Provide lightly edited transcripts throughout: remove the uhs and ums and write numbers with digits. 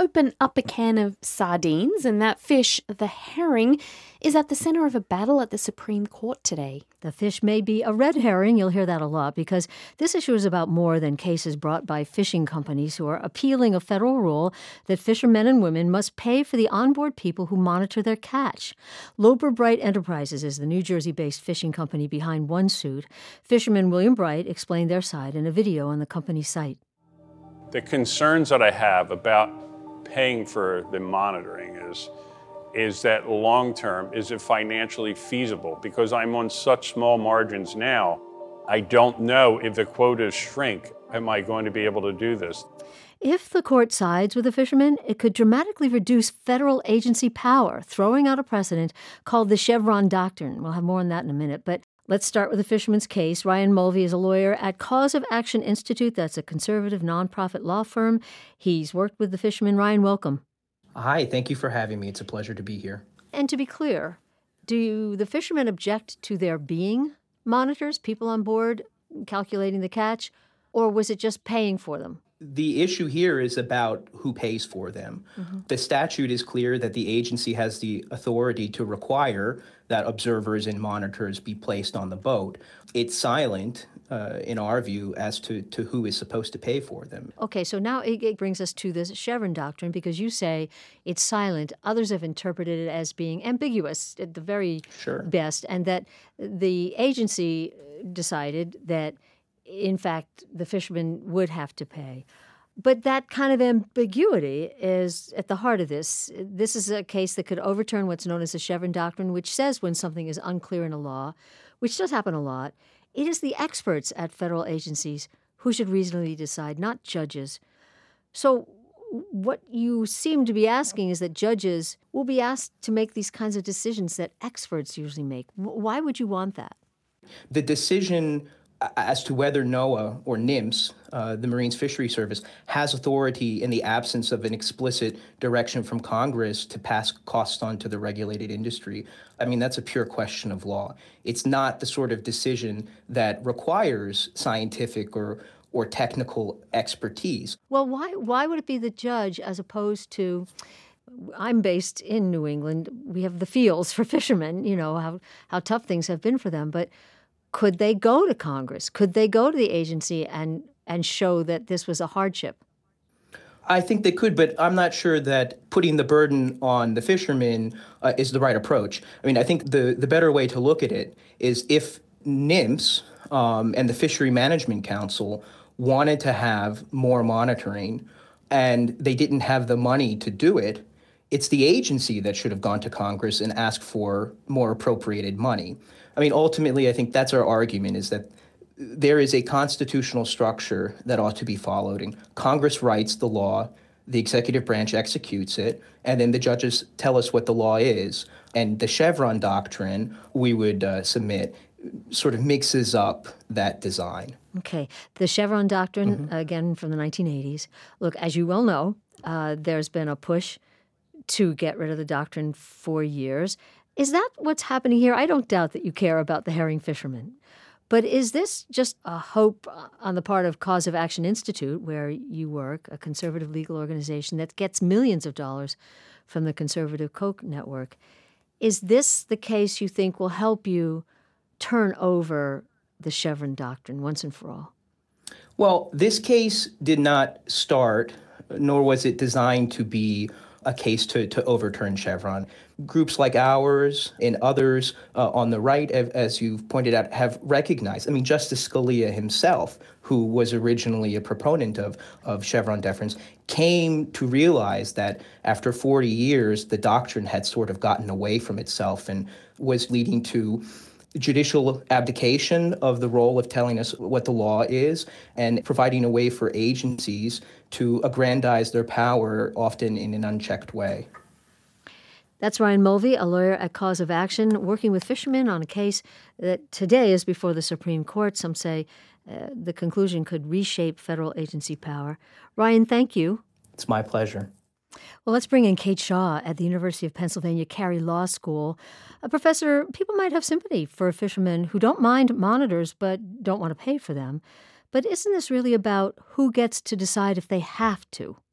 open up a can of sardines, and that fish, the herring, is at the center of a battle at the Supreme Court today. The fish may be a red herring. You'll hear that a lot because this issue is about more than cases brought by fishing companies who are appealing a federal rule that fishermen and women must pay for the onboard people who monitor their catch. Loper Bright Enterprises is the New Jersey-based fishing company behind one suit. Fisherman William Bright explained their side in a video on the company's site. The concerns that I have about paying for the monitoring is that long-term, is it financially feasible? Because I'm on such small margins now, I don't know if the quotas shrink, am I going to be able to do this? If the court sides with the fishermen, it could dramatically reduce federal agency power, throwing out a precedent called the Chevron Doctrine. We'll have more on that in a minute, but let's start with the fishermen's case. Ryan Mulvey is a lawyer at Cause of Action Institute. That's a conservative nonprofit law firm. He's worked with the fishermen. Ryan, welcome. Hi, thank you for having me. It's a pleasure to be here. And to be clear, do the fishermen object to there being monitors, people on board calculating the catch, or was it just paying for them? The issue here is about who pays for them. The statute is clear that the agency has the authority to require that observers and monitors be placed on the boat. It's silent, in our view, as to who is supposed to pay for them. Okay, so now it brings us to this Chevron Doctrine because you say it's silent. Others have interpreted it as being ambiguous at the very best, and that the agency decided that in fact, the fishermen would have to pay. But that kind of ambiguity is at the heart of this. This is a case that could overturn what's known as the Chevron Doctrine, which says when something is unclear in a law, which does happen a lot, it is the experts at federal agencies who should reasonably decide, not judges. So what you seem to be asking is that judges will be asked to make these kinds of decisions that experts usually make. Why would you want that? The decision as to whether NOAA or NIMS, the Marine Fisheries Service, has authority in the absence of an explicit direction from Congress to pass costs on to the regulated industry. I mean, that's a pure question of law. It's not the sort of decision that requires scientific or technical expertise. Well, why would it be the judge as opposed to... I'm based in New England. We have the fields for fishermen, you know, how tough things have been for them, but could they go to Congress? Could they go to the agency and show that this was a hardship? I think they could, but I'm not sure that putting the burden on the fishermen is the right approach. I mean, I think the better way to look at it is if NIMS and the Fishery Management Council wanted to have more monitoring and they didn't have the money to do it, it's the agency that should have gone to Congress and asked for more appropriated money. I mean, ultimately, I think that's our argument, is that there is a constitutional structure that ought to be followed. And Congress writes the law, the executive branch executes it, and then the judges tell us what the law is. And the Chevron Doctrine, we would submit, sort of mixes up that design. Okay. The Chevron Doctrine, again, from the 1980s. Look, as you well know, there's been a push to get rid of the doctrine for years. Is that what's happening here? I don't doubt that you care about the herring fishermen. But is this just a hope on the part of Cause of Action Institute, where you work, a conservative legal organization that gets millions of dollars from the conservative Koch network? Is this the case you think will help you turn over the Chevron Doctrine once and for all? Well, this case did not start, nor was it designed to be a case to overturn Chevron. Groups like ours and others on the right, as you've pointed out, have recognized. I mean, Justice Scalia himself, who was originally a proponent of Chevron deference, came to realize that after 40 years, the doctrine had sort of gotten away from itself and was leading to judicial abdication of the role of telling us what the law is and providing a way for agencies to aggrandize their power, often in an unchecked way. That's Ryan Mulvey, a lawyer at Cause of Action, working with fishermen on a case that today is before the Supreme Court. Some say the conclusion could reshape federal agency power. Ryan, thank you. It's my pleasure. Well, let's bring in Kate Shaw at the University of Pennsylvania Carey Law School. A professor, people might have sympathy for fishermen who don't mind monitors but don't want to pay for them. But isn't this really about who gets to decide if they have to?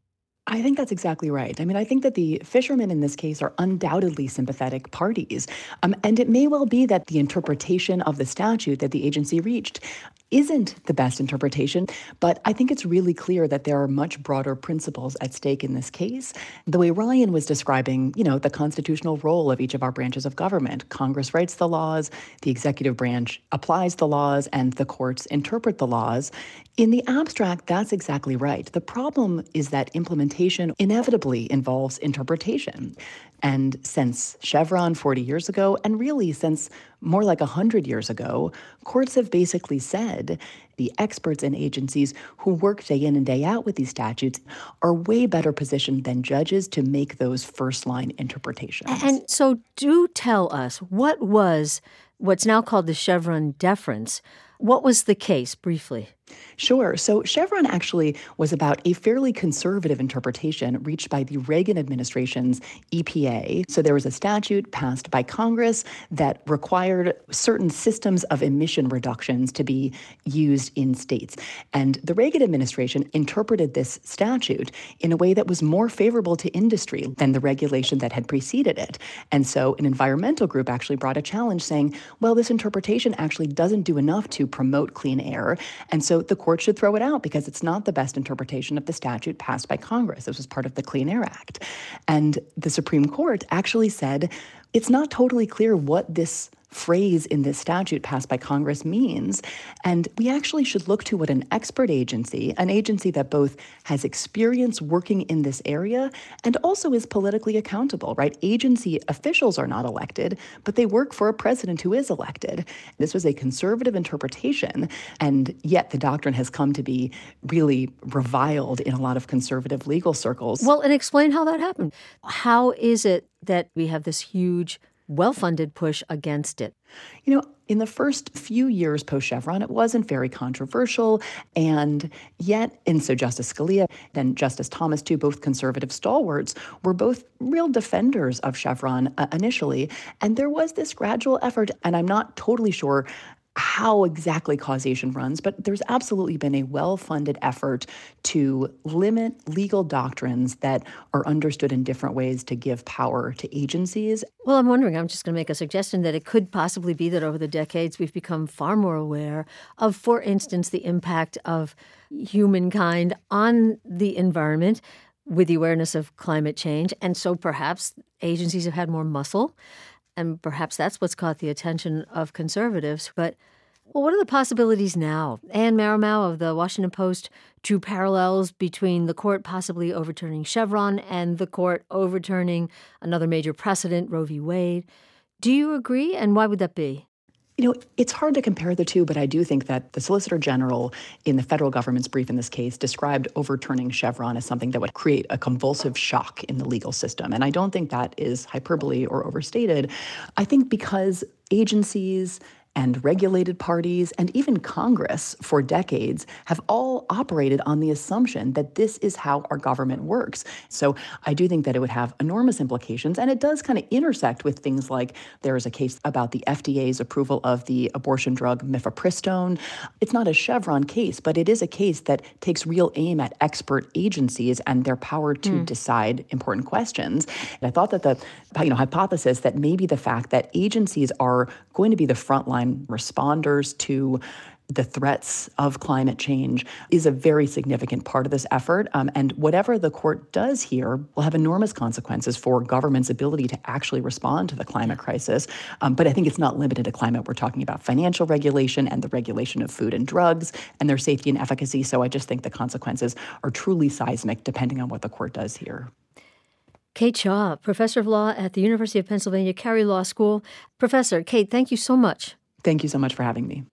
I think that's exactly right. I mean, I think that the fishermen in this case are undoubtedly sympathetic parties. And it may well be that the interpretation of the statute that the agency reached isn't the best interpretation, but I think it's really clear that there are much broader principles at stake in this case. The way Ryan was describing, the constitutional role of each of our branches of government. Congress writes the laws, the executive branch applies the laws, and the courts interpret the laws. In the abstract, that's exactly right. The problem is that implementation inevitably involves interpretation. And since Chevron 40 years ago, and really since more like 100 years ago, courts have basically said the experts in agencies who work day in and day out with these statutes are way better positioned than judges to make those first-line interpretations. And so do tell us, what was what's now called the Chevron deference? What was the case, briefly? Sure. So Chevron actually was about a fairly conservative interpretation reached by the Reagan administration's EPA. So there was a statute passed by Congress that required certain systems of emission reductions to be used in states. And the Reagan administration interpreted this statute in a way that was more favorable to industry than the regulation that had preceded it. And so an environmental group actually brought a challenge saying, well, this interpretation actually doesn't do enough to promote clean air. And so the court should throw it out because it's not the best interpretation of the statute passed by Congress. This was part of the Clean Air Act. And the Supreme Court actually said it's not totally clear what this phrase in this statute passed by Congress means. And we actually should look to what an expert agency, an agency that both has experience working in this area and also is politically accountable, right? Agency officials are not elected, but they work for a president who is elected. This was a conservative interpretation, and yet the doctrine has come to be really reviled in a lot of conservative legal circles. Well, and explain how that happened. How is it that we have this huge well-funded push against it? In the first few years post-Chevron, it wasn't very controversial. And so Justice Scalia and Justice Thomas, too, both conservative stalwarts, were both real defenders of Chevron initially. And there was this gradual effort, and I'm not totally sure how exactly causation runs, but there's absolutely been a well-funded effort to limit legal doctrines that are understood in different ways to give power to agencies. Well, I'm just going to make a suggestion that it could possibly be that over the decades we've become far more aware of, for instance, the impact of humankind on the environment with the awareness of climate change. And so perhaps agencies have had more muscle. And perhaps that's what's caught the attention of conservatives. But what are the possibilities now? Anne Marimow of the Washington Post drew parallels between the court possibly overturning Chevron and the court overturning another major precedent, Roe v. Wade. Do you agree? And why would that be? It's hard to compare the two, but I do think that the Solicitor General in the federal government's brief in this case described overturning Chevron as something that would create a convulsive shock in the legal system. And I don't think that is hyperbole or overstated. I think because agencies and regulated parties and even Congress for decades have all operated on the assumption that this is how our government works. So I do think that it would have enormous implications, and it does kind of intersect with things like there is a case about the FDA's approval of the abortion drug mifepristone. It's not a Chevron case, but it is a case that takes real aim at expert agencies and their power to decide important questions. And I thought that the hypothesis that maybe the fact that agencies are going to be the frontline responders to the threats of climate change is a very significant part of this effort. And whatever the court does here will have enormous consequences for government's ability to actually respond to the climate crisis. But I think it's not limited to climate. We're talking about financial regulation and the regulation of food and drugs and their safety and efficacy. So I just think the consequences are truly seismic depending on what the court does here. Kate Shaw, professor of law at the University of Pennsylvania Carey Law School. Professor Kate, thank you so much. Thank you so much for having me.